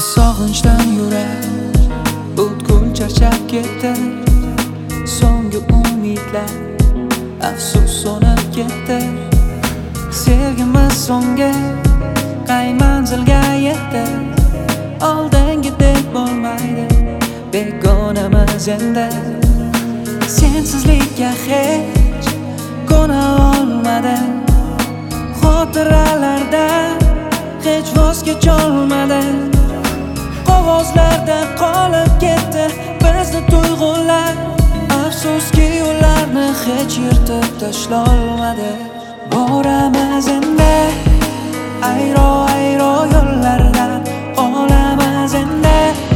Sog'inchdan yurak butkul charchab ketdi. So'nggi umidlar afsus so'nib ketdi. Sevgimiz so'nggi qay manzilga yetdi. Oldingidek bo'lmaydi begonamiz endi. Sensizlikka hech ko'na olmadim. Xotiralardan hech voz kecholmadim. Qog'ozlarda qolib ketdi bizni tuyg'ular. Afsuski ularni hech yirtib tashlolmadi. Boramiz endi ayro yo'llardan, olamiz endi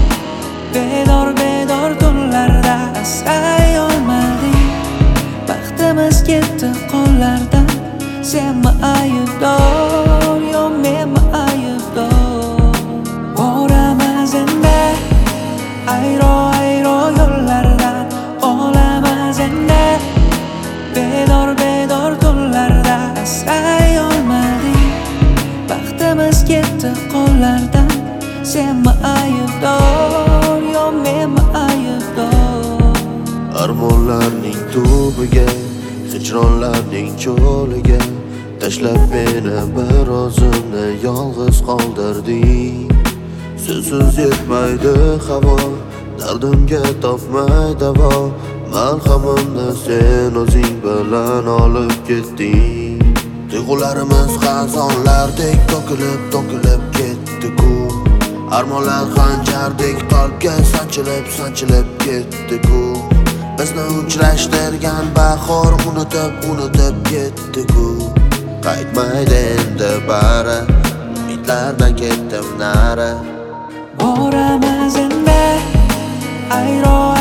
bedor tunlarda. Asray olmadik, baxtimiz ketdi qo'llardan. Senmi aybdor, yo menmi aybdor? Boramiz endi ayro yo'llardan, olamiz endi bedor tunlarda. Asray olmadik, baxtimiz ketdi qo'llardan. Senmi aybdor, yo menmi aybdor? Armonlarning tubiga, hijronlarning cho'liga tashlab meni bir o'zimni yolg'iz qoldirding. Sensiz yetmaydi havo, dardimga topmay davo. Malhamimni sen o'zing bilan olib ketding. Tuyg'ularimiz xazonlardek to'kilib ketdi-ku. Armonlar xanjardek qalbga sanchilib ketdi-ku. Bizni uchrashtirgan bahor unutib ketdi-ku. Qaytmaydi endi bari, umidlardan ketdim nari. Boramiz endi ayro